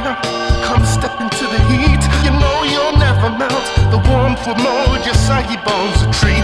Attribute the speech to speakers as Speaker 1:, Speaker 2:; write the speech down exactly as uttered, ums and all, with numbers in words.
Speaker 1: fire. Come step into the heat. You know you'll never melt. The warmth will mold your saggy bones a treat.